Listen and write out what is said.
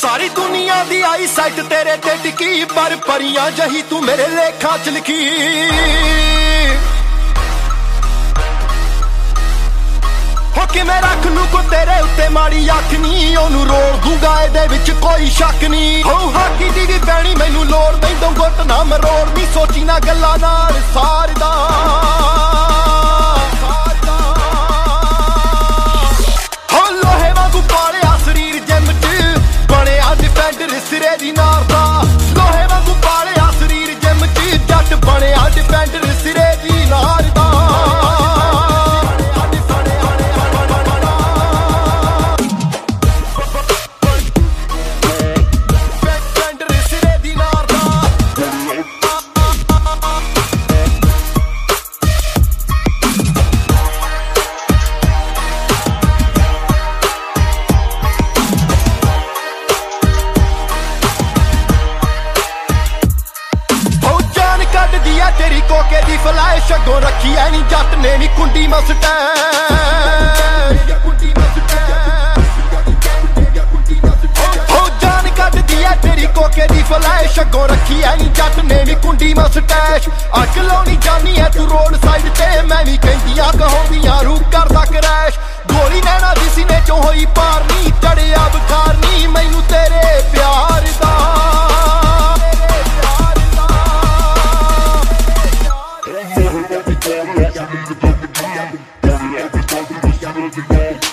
सारी दुनिया दी आई साइट तेरे ते टिकी, पर परियां जही तू मेरे लेखा च लिखी। हो किवें रख लू को तेरे उत्ते माड़ी अख नी, ओनू रोड़ दूंगा एदे विच कोई शक नी। हो हाकी दी भी पैनी मैनू लोड़ नहीं, दो गुट ना मरोड़ नी, सोची ना गल्लां नाल सारदा। हो लोहे वांगू पालिया शरीर जिम च, बणिया डिफेंडर सिरे दी नार दा। लोहे वांगू पालिया शरीर जिम च, जट बणिया डिफेंडर सिरे दी नार दा। तेरी कोके दी फलैश अगों रखी है नी, जट ने नी कुंडी मस्टैश। हो जान कट दी है तेरी कोके दी फलैश अगों रखी है नी, जट ने नी कुंडी मस्टैश। अग लाउणी जानी है तू रोड साइड ते, मैं भी कहंदियां कहोंदियां रू करदा क्रैश। गोली नैना दी सीने चों होई पार नी, चढ़िया बुखार नी मैनू तेरे प्यार दा। Yeah.